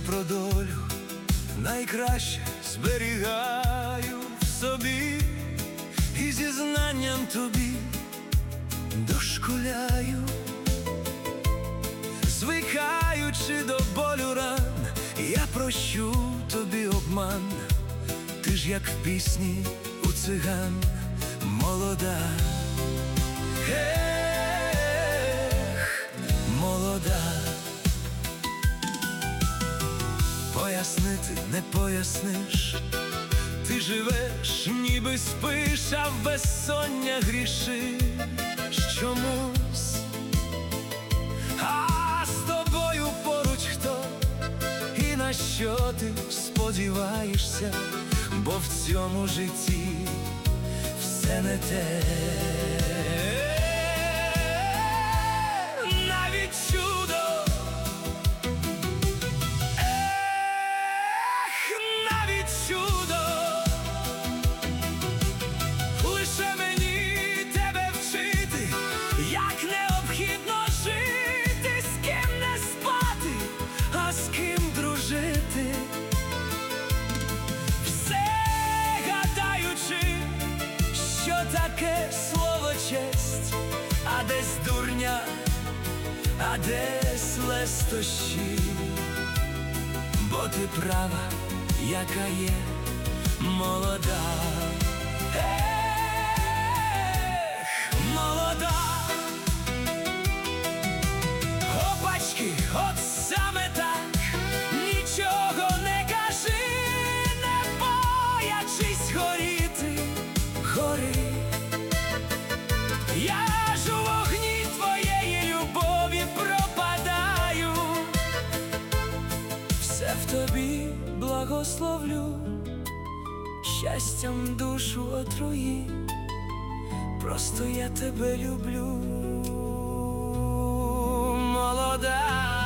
про долю найкраще зберігаю в собі, і зізнанням тобі дошкуляю, звикаючи до болю ран, я прощу тобі обман. Ти ж як в пісні у циган молода, ех, молода. Пояснити не поясниш, ти живеш, ніби спиш, а в безсоння грішиш чомусь. А з тобою поруч хто, і на що ти сподіваєшся, бо в цьому житті все не те. Навіть чудо, навіть чудо, лише мені тебе вчити, як необхідно жити, з ким не спати, а з ким дружити. Все гадаючи, що таке слово честь, а десь дурня, а десь лестощі. Бо ти права, яка є молода, ех, молода. Опачки, от саме так, нічого не кажи, не боячись горіти, гори. Я ж у вогні твоєї любові пропадаю, все в тобі благословлю, щастям душу отруї, просто я тебе люблю, молода.